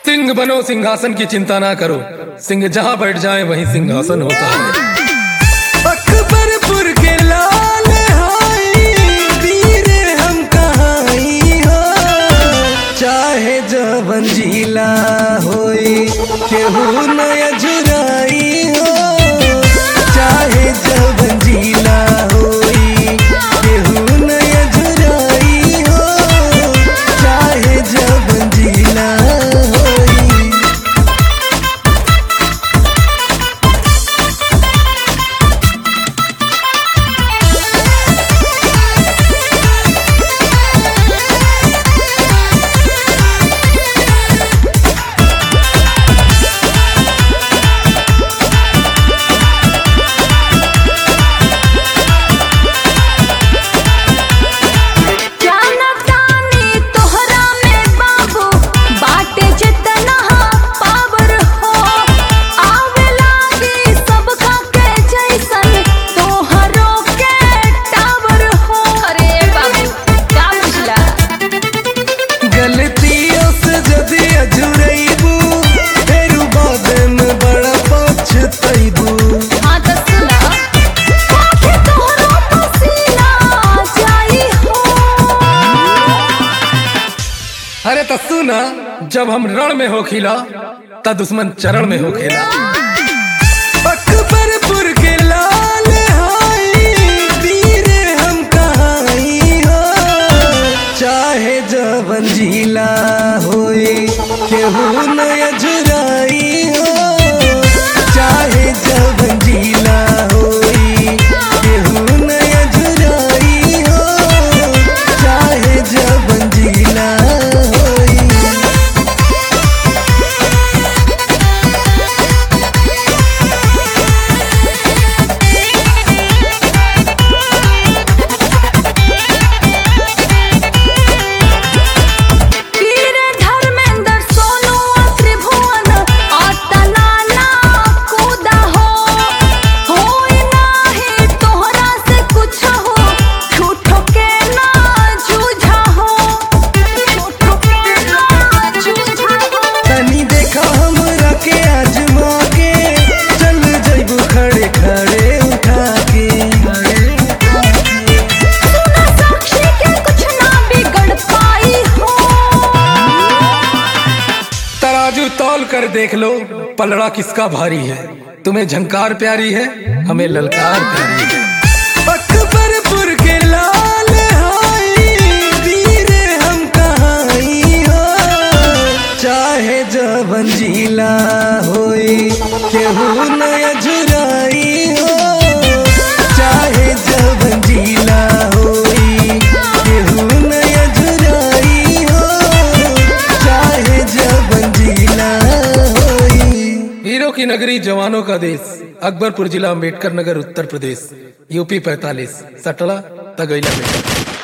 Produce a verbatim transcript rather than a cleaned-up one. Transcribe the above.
सिंह बनो सिंहासन की चिंता ना करो, सिंह जहां बैठ जाए वहीं सिंहासन होता है। अकबरपुर के लाल हाई वीर हम कहाई हो, चाहे जवन जिला होई केहू नया जुराई हो, चाहे जवन जिला होई केहू नया जुराई हो, चाहे जवन जिला गलतियों से जदी अझुरैबू फेरू बाद में बड़ा पछतैबू। हाँ तो सुना आखे तोहरो पसीना जाई हो। अरे तो सुना, जब हम रण में हो खिला ता दुश्मन चरण में हो खेला। अकबरपुर के लाल हाई वीर हम कहाई हो, चाहे जवन जिला होई केहू नया जुराई हो, चाहे जवन जिला होई केहू नया जुराई हो, चाहे जवन जिला होई। तौल कर देख लो पलड़ा किसका भारी है, तुम्हें झंकार प्यारी है हमें ललकार प्यारी है। अकबरपुर के लाल हाई वीर हम कहाई हो, चाहे जवन जिला होई केहू नया जुराई हो, चाहे जवन जिला होई केहू नया जुराई हो, चाहे जवन जिला होई। वीरों की नगरी जवानों का देश, अकबरपुर जिला, अम्बेडकर नगर, उत्तर प्रदेश, यूपी पैतालीस, सटला तगैला बेटा।